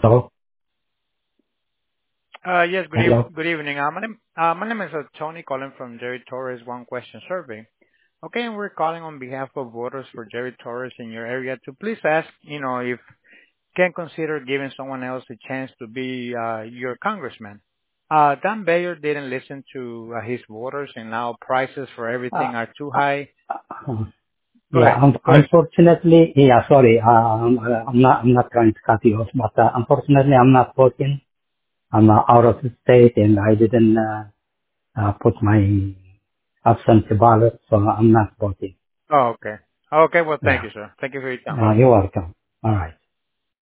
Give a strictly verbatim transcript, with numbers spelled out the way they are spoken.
Hello? Uh Yes, good Hello? eve- good evening. Uh, My name uh, my name is uh, Tony calling from Jerry Torres One Question Survey. Okay, and we're calling on behalf of voters for Jerry Torres in your area to please ask, you know, if can consider giving someone else a chance to be uh your congressman. Uh Dan Bayer didn't listen to uh, his voters, and now prices for Uh, everything are too high. uh, Go Yeah, ahead. un- Go ahead, sir. unfortunately, yeah, sorry, uh, I'm uh, I'm not I'm not trying to cut you off, but uh, unfortunately, I'm not voting. I'm uh, out of the state, and I didn't uh, uh, put my absentee ballot, so I'm not voting. Oh, okay. Okay, well, thank Yeah. you, sir. Thank you for your time. Uh, You're welcome. All right.